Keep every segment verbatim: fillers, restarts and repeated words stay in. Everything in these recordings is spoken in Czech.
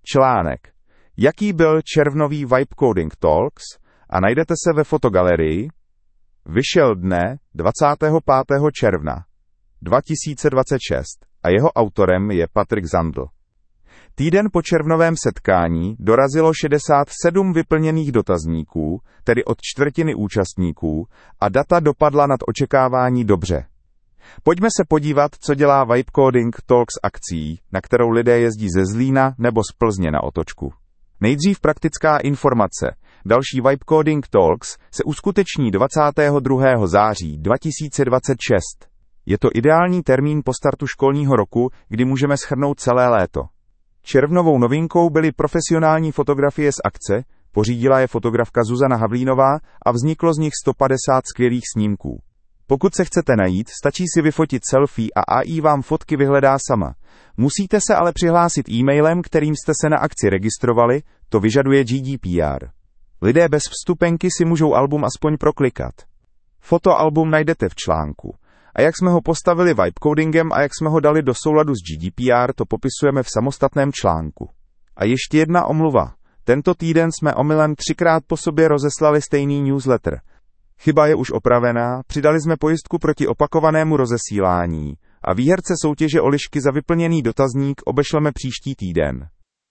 Článek. Jaký byl červnový Vibe Coding Talks? A najdete se ve fotogalerii. Vyšel dne dvacátého pátého června dva tisíce dvacet šest a jeho autorem je Patrick Zandl. Týden po červnovém setkání dorazilo šedesát sedm vyplněných dotazníků, tedy od čtvrtiny účastníků, a data dopadla nad očekávání dobře. Pojďme se podívat, co dělá Vibe Coding Talks akcí, na kterou lidé jezdí ze Zlína nebo z Plzně na otočku. Nejdřív praktická informace. Další Vibe Coding Talks se uskuteční dvacátého druhého září dva tisíce dvacet šest. Je to ideální termín po startu školního roku, kdy můžeme shrnout celé léto. Červnovou novinkou byly profesionální fotografie z akce, pořídila je fotografka Zuzana Havlínová a vzniklo z nich sto padesát skvělých snímků. Pokud se chcete najít, stačí si vyfotit selfie a á í vám fotky vyhledá sama. Musíte se ale přihlásit e-mailem, kterým jste se na akci registrovali, to vyžaduje G D P R. Lidé bez vstupenky si můžou album aspoň proklikat. Fotoalbum najdete v článku. A jak jsme ho postavili vibe codingem a jak jsme ho dali do souladu s G D P R, to popisujeme v samostatném článku. A ještě jedna omluva. Tento týden jsme omylem třikrát po sobě rozeslali stejný newsletter. Chyba je už opravená, přidali jsme pojistku proti opakovanému rozesílání a výherce soutěže o lišky za vyplněný dotazník obešleme příští týden.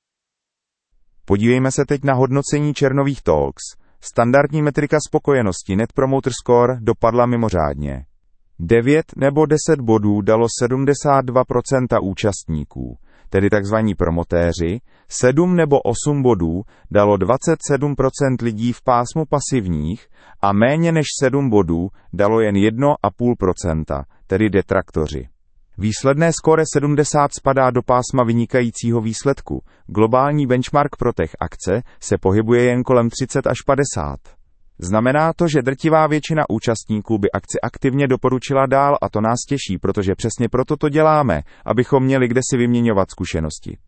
Podívejme se teď na hodnocení červnových talks. Standardní metrika spokojenosti Net Promoter Score dopadla mimořádně. devět nebo deset bodů dalo sedmdesát dva procent účastníků, tedy takzvaní promotéři, sedm nebo osm bodů dalo dvacet sedm procent lidí v pásmu pasivních a méně než sedm bodů dalo jen jedna celá pět procenta, tedy detraktoři. Výsledné skóre sedmdesát spadá do pásma vynikajícího výsledku. Globální benchmark pro tech akce se pohybuje jen kolem třicet až padesát. Znamená to, že drtivá většina účastníků by akci aktivně doporučila dál a to nás těší, protože přesně proto to děláme, abychom měli kde si vyměňovat zkušenosti.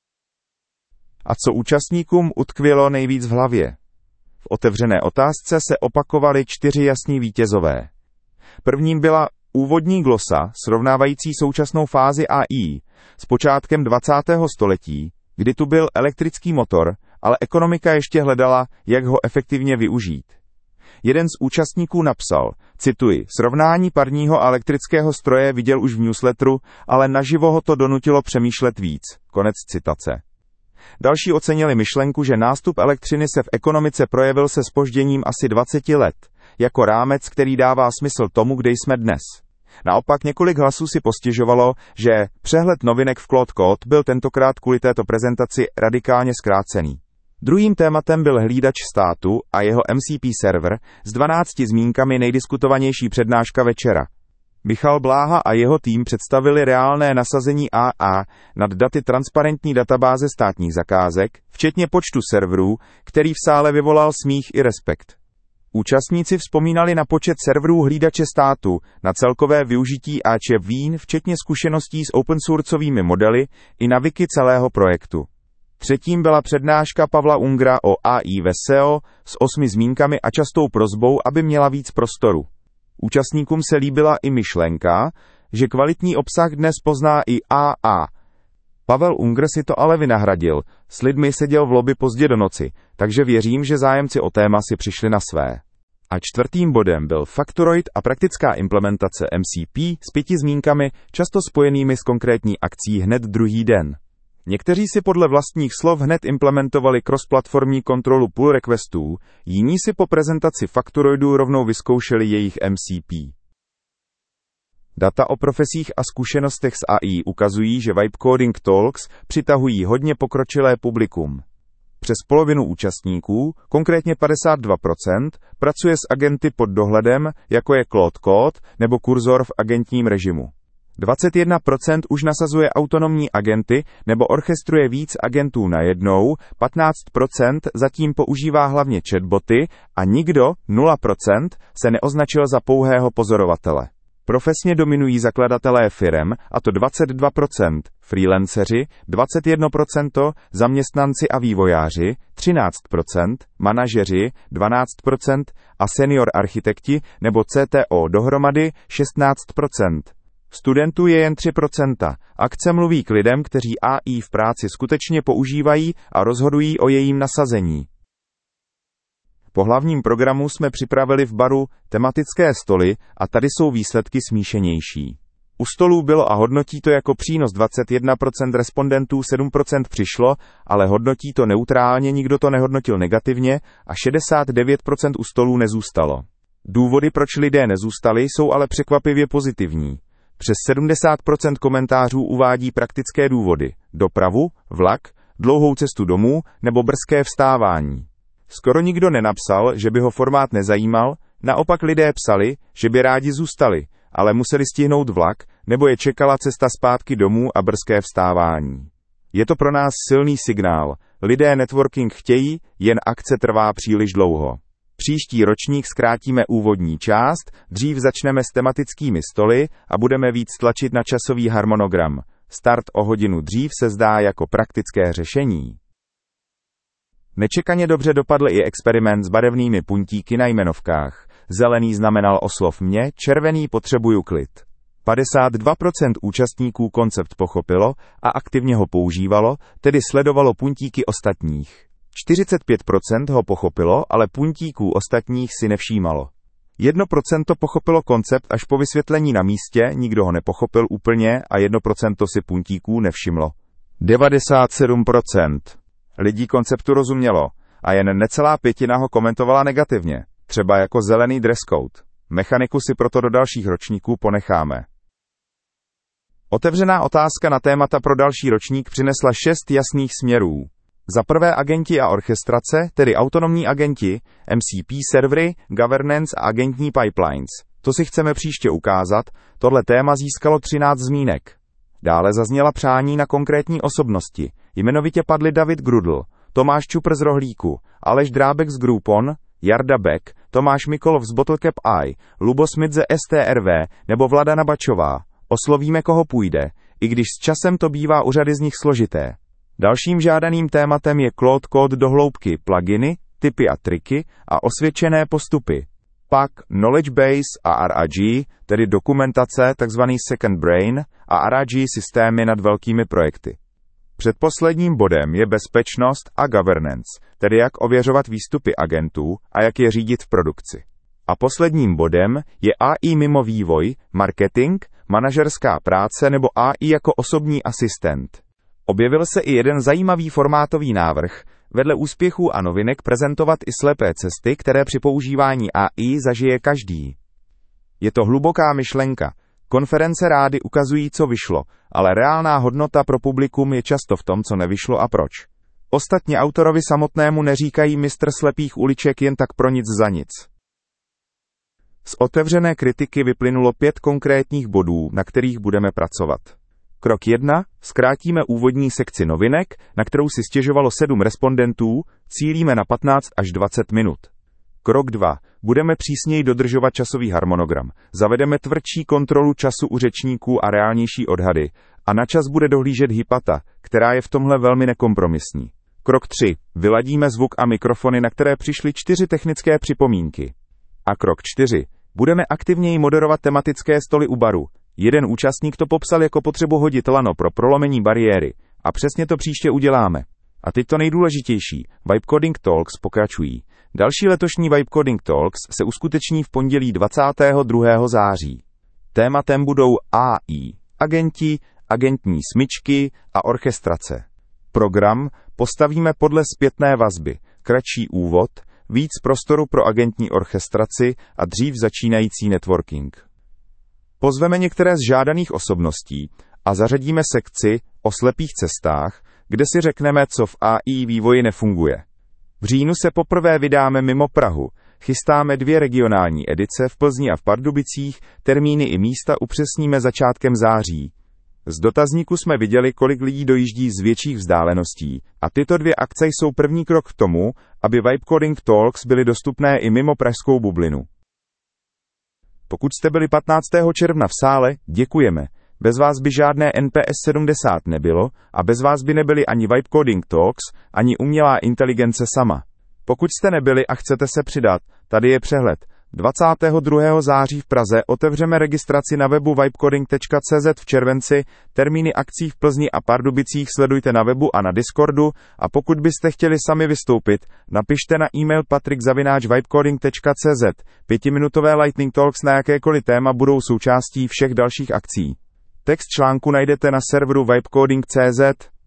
A co účastníkům utkvělo nejvíc v hlavě? V otevřené otázce se opakovali čtyři jasní vítězové. Prvním byla úvodní glosa, srovnávající současnou fázi á í s počátkem dvacátého století, kdy tu byl elektrický motor, ale ekonomika ještě hledala, jak ho efektivně využít. Jeden z účastníků napsal, cituji, srovnání parního a elektrického stroje viděl už v newsletteru, ale naživo ho to donutilo přemýšlet víc. Konec citace. Další ocenili myšlenku, že nástup elektřiny se v ekonomice projevil se zpožděním asi dvacet let, jako rámec, který dává smysl tomu, kde jsme dnes. Naopak několik hlasů si postěžovalo, že přehled novinek v Claude Code byl tentokrát kvůli této prezentaci radikálně zkrácený. Druhým tématem byl hlídač státu a jeho M C P server s dvanácti zmínkami nejdiskutovanější přednáška večera. Michal Bláha a jeho tým představili reálné nasazení á á nad daty transparentní databáze státních zakázek, včetně počtu serverů, který v sále vyvolal smích i respekt. Účastníci vzpomínali na počet serverů hlídače státu, na celkové využití á č Vín, včetně zkušeností s open sourceovými modely i na wiki celého projektu. Třetím byla přednáška Pavla Ungra o á í ve S E O s osmi zmínkami a častou prosbou, aby měla víc prostoru. Účastníkům se líbila i myšlenka, že kvalitní obsah dnes pozná i á á. Pavel Unger si to ale vynahradil, s lidmi seděl v lobby pozdě do noci, takže věřím, že zájemci o téma si přišli na své. A čtvrtým bodem byl Factoroid a praktická implementace M C P s pěti zmínkami, často spojenými s konkrétní akcí hned druhý den. Někteří si podle vlastních slov hned implementovali cross-platformní kontrolu pull requestů, jiní si po prezentaci Factoroidu rovnou vyzkoušeli jejich M C P. Data o profesích a zkušenostech s á í ukazují, že Vibe Coding Talks přitahují hodně pokročilé publikum. Přes polovinu účastníků, konkrétně padesát dva procent, pracuje s agenty pod dohledem, jako je Claude Code nebo Cursor v agentním režimu. dvacet jedna procent už nasazuje autonomní agenty nebo orchestruje víc agentů najednou, patnáct procent zatím používá hlavně chatboty a nikdo, nula procent, se neoznačil za pouhého pozorovatele. Profesně dominují zakladatelé firem, a to dvacet dva procent, freelanceři, dvacet jedna procent, zaměstnanci a vývojáři, třináct procent, manažeři, dvanáct procent a senior architekti nebo C T O dohromady šestnáct procent. Studentů je jen tři procenta. Akce mluví k lidem, kteří A I v práci skutečně používají a rozhodují o jejím nasazení. Po hlavním programu jsme připravili v baru tematické stoly a tady jsou výsledky smíšenější. U stolů bylo a hodnotí to jako přínos dvacet jedna procent respondentů, sedm procent přišlo, ale hodnotí to neutrálně, nikdo to nehodnotil negativně a šedesát devět procent u stolů nezůstalo. Důvody, proč lidé nezůstali, jsou ale překvapivě pozitivní. Přes sedmdesát procent komentářů uvádí praktické důvody. Dopravu, vlak, dlouhou cestu domů nebo brzké vstávání. Skoro nikdo nenapsal, že by ho formát nezajímal, naopak lidé psali, že by rádi zůstali, ale museli stihnout vlak, nebo je čekala cesta zpátky domů a brzké vstávání. Je to pro nás silný signál. Lidé networking chtějí, jen akce trvá příliš dlouho. Příští ročník zkrátíme úvodní část, dřív začneme s tematickými stoly a budeme víc tlačit na časový harmonogram. Start o hodinu dřív se zdá jako praktické řešení. Nečekaně dobře dopadl i experiment s barevnými puntíky na jmenovkách. Zelený znamenal oslov mě, červený potřebuju klid. padesát dva procent účastníků koncept pochopilo a aktivně ho používalo, tedy sledovalo puntíky ostatních. čtyřicet pět procent ho pochopilo, ale puntíků ostatních si nevšímalo. jedno procento pochopilo koncept až po vysvětlení na místě, nikdo ho nepochopil úplně a jedno procento si puntíků nevšimlo. devadesát sedm procent lidí konceptu rozumělo a jen necelá pětina ho komentovala negativně, třeba jako zelený dress code. Mechaniku si proto do dalších ročníků ponecháme. Otevřená otázka na témata pro další ročník přinesla šest jasných směrů. Za prvé agenti a orchestrace, tedy autonomní agenti, M C P servery, governance a agentní pipelines. To si chceme příště ukázat, tohle téma získalo třináct zmínek. Dále zazněla přání na konkrétní osobnosti, jmenovitě padly David Grudl, Tomáš Čupr z Rohlíku, Aleš Drábek z Groupon, Jarda Beck, Tomáš Mikolov z Bottlecap Eye, Lubo Smith ze S T R V nebo Vladana Bačová. Oslovíme, koho půjde, i když s časem to bývá u řady z nich složité. Dalším žádaným tématem je Cloud Code do hloubky, pluginy, tipy a triky a osvědčené postupy. Pak Knowledge Base a R A G, tedy dokumentace, takzvaný Second Brain, a R A G systémy nad velkými projekty. Předposledním bodem je bezpečnost a governance, tedy jak ověřovat výstupy agentů a jak je řídit v produkci. A posledním bodem je A I mimo vývoj, marketing, manažerská práce nebo A I jako osobní asistent. Objevil se i jeden zajímavý formátový návrh, vedle úspěchů a novinek prezentovat i slepé cesty, které při používání A I zažije každý. Je to hluboká myšlenka. Konference rády ukazují, co vyšlo, ale reálná hodnota pro publikum je často v tom, co nevyšlo a proč. Ostatně autorovi samotnému neříkají mistr slepých uliček jen tak pro nic za nic. Z otevřené kritiky vyplynulo pět konkrétních bodů, na kterých budeme pracovat. Krok jedna. Zkrátíme úvodní sekci novinek, na kterou si stěžovalo sedm respondentů, cílíme na patnáct až dvacet minut. Krok dva. Budeme přísněji dodržovat časový harmonogram. Zavedeme tvrdší kontrolu času u řečníků a reálnější odhady. A na čas bude dohlížet Hypata, která je v tomhle velmi nekompromisní. Krok tři. Vyladíme zvuk a mikrofony, na které přišly čtyři technické připomínky. A krok čtyři. Budeme aktivněji moderovat tematické stoly u baru. Jeden účastník to popsal jako potřebu hodit lano pro prolomení bariéry. A přesně to příště uděláme. A teď to nejdůležitější. Vibe Coding Talks pokračují. Další letošní Vibe Coding Talks se uskuteční v pondělí dvacátého druhého září. Tématem budou A I, agenti, agentní smyčky a orchestrace. Program postavíme podle zpětné vazby, kratší úvod, víc prostoru pro agentní orchestraci a dřív začínající networking. Pozveme některé z žádaných osobností a zařadíme sekci o slepých cestách, kde si řekneme, co v A I vývoji nefunguje. V říjnu se poprvé vydáme mimo Prahu. Chystáme dvě regionální edice v Plzni a v Pardubicích, termíny i místa upřesníme začátkem září. Z dotazníku jsme viděli, kolik lidí dojíždí z větších vzdáleností a tyto dvě akce jsou první krok k tomu, aby Vibe Coding Talks byly dostupné i mimo pražskou bublinu. Pokud jste byli patnáctého června v sále, děkujeme. Bez vás by žádné N P S sedmdesát nebylo a bez vás by nebyly ani Vibe Coding Talks, ani umělá inteligence sama. Pokud jste nebyli a chcete se přidat, tady je přehled. dvacátého druhého září v Praze otevřeme registraci na webu vibecoding tečka cé zet v červenci, termíny akcí v Plzni a Pardubicích sledujte na webu a na Discordu a pokud byste chtěli sami vystoupit, napište na e-mail patrik zavináč vibecoding tečka cé zet. Pětiminutové Lightning Talks na jakékoliv téma budou součástí všech dalších akcí. Text článku najdete na serveru vibecoding tečka cé zet.